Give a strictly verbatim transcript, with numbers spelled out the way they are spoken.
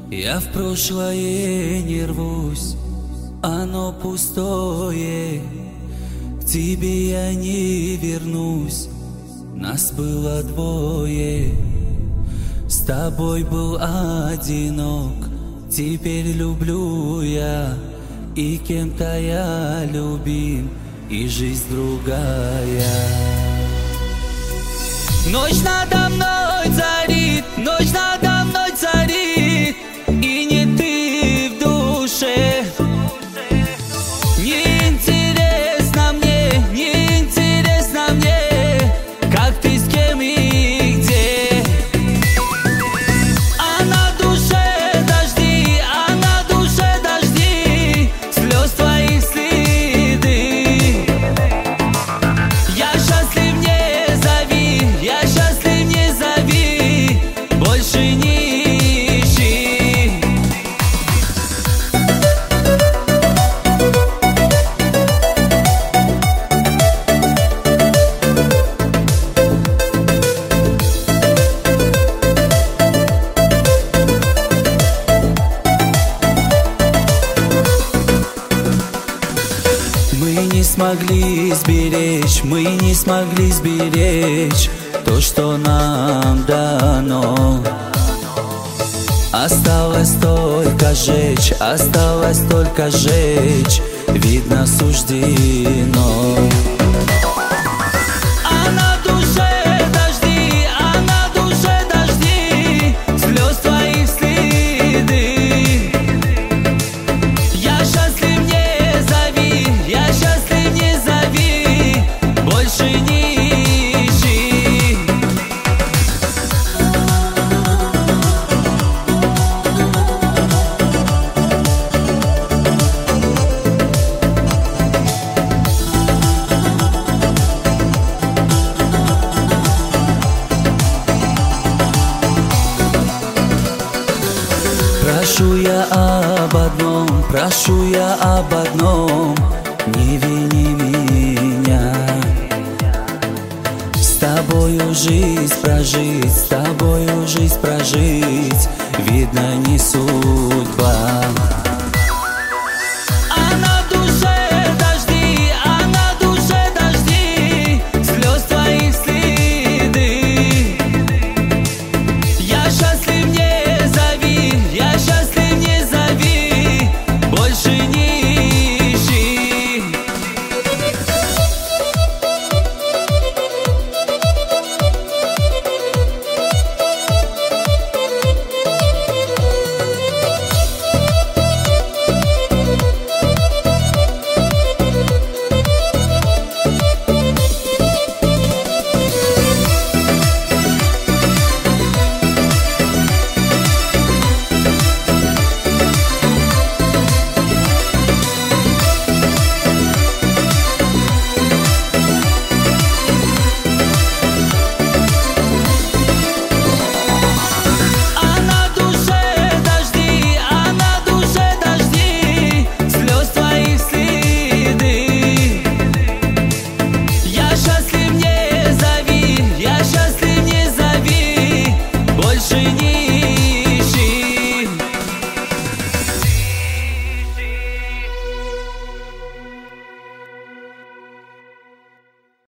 Я в прошлое не рвусь, оно пустое. К тебе я не вернусь, нас было двое. С тобой был одинок, теперь люблю я. И кем-то я любим, и жизнь другая. Ночь надо мной царит, ночь надо мной царит, и не ты в душе. Неинтересно мне, неинтересно мне, как ты с кем и где. А на душе дожди, а на душе дожди, слез твоих следы. Я счастлив, не зови, я счастлив, не зови, больше не ищи. Мы не смогли сберечь, мы не смогли сберечь то, что нам дано. Осталось только жечь, осталось только жечь, видно суждено. А на душе дожди, а на душе дожди, слез твоих следы. Я счастлив, не зови, я счастлив, не зови, больше не ищи. Прошу я об одном, прошу я об одном, не вини меня. С тобою жизнь прожить, с тобою жизнь прожить, видно, не судьба.